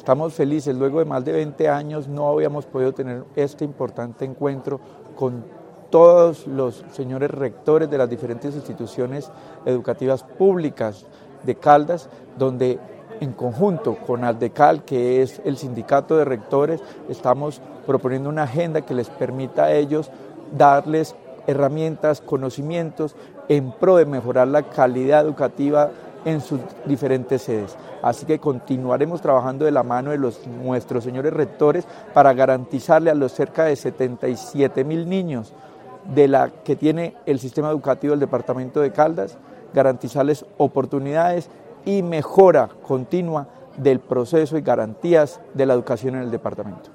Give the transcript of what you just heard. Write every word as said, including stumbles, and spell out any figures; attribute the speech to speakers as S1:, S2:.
S1: Estamos felices, luego de más de veinte años no habíamos podido tener este importante encuentro con todos los señores rectores de las diferentes instituciones educativas públicas de Caldas, donde en conjunto con ALDECAL, que es el sindicato de rectores, estamos proponiendo una agenda que les permita a ellos darles herramientas, conocimientos en pro de mejorar la calidad educativa en sus diferentes sedes. Así que continuaremos trabajando de la mano de los, nuestros señores rectores para garantizarle a los cerca de setenta y siete mil niños de la que tiene el sistema educativo del departamento de Caldas, garantizarles oportunidades y mejora continua del proceso y garantías de la educación en el departamento.